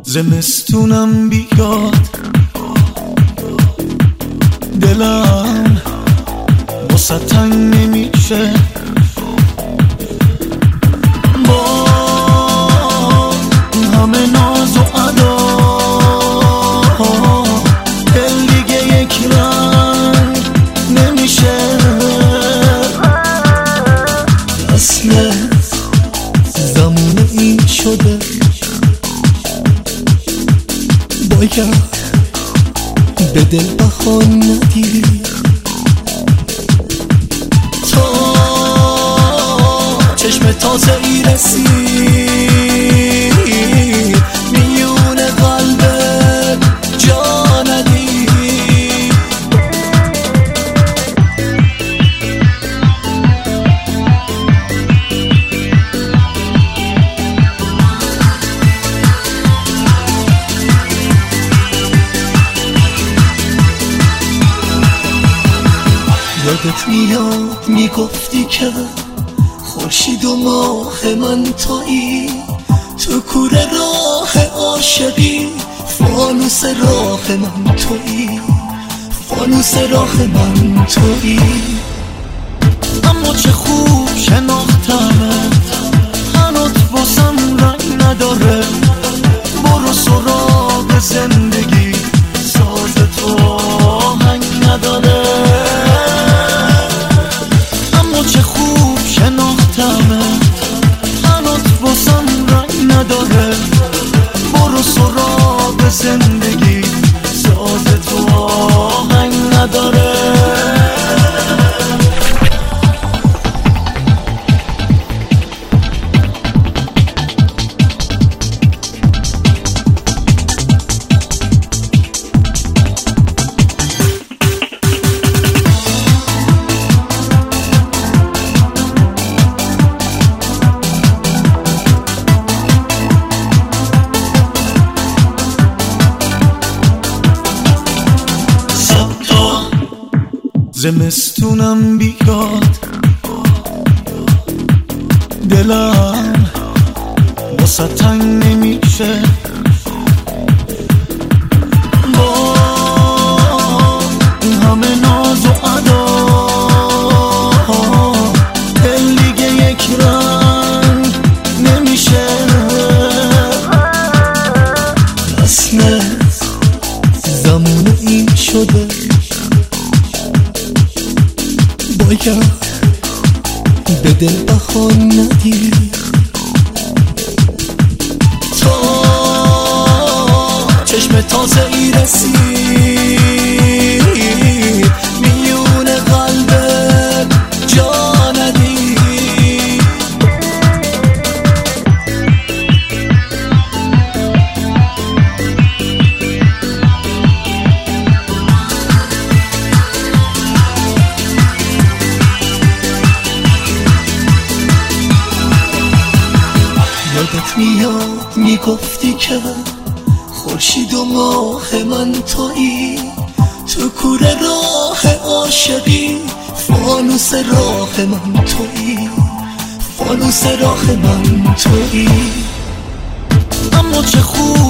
زمستونم بیاد دلم واسه تنگ نمیشه با همه ناز و ادا دل دیگه یک رنگ نمیشه اصل زمان این شده باید به دل بها ندی تا چشم تازه ای رسید میون قلبت جا ندی یادت میاد میگفتی که خورشید و ماه من تویی تو کوره راه عاشقی فانوس راه من تویی فانوس راه من تویی اما چه خوب شناختمت هنوز واسم رنگ نداره برو سراغ زندگی ساز تو آهنگ نداره چه خوب شناختمت هنوز واسم رنگ نداره برو سراغ زندگی ساز تو آهنگ نداره زمستونم بیاد دلم واسه تنگ نمیشه با همه ناز و ادا دل دیگه یک رنگ نمیشه اصل زمان این شده باید به دل بها ندی تا چشم تازه ای رسید میون قلبت جا ندی یادت میاد میگفتی که خورشید و ماه من تویی تو کوره راه عاشقی فانوس راه من تویی فانوس راه من تویی اما چه خوب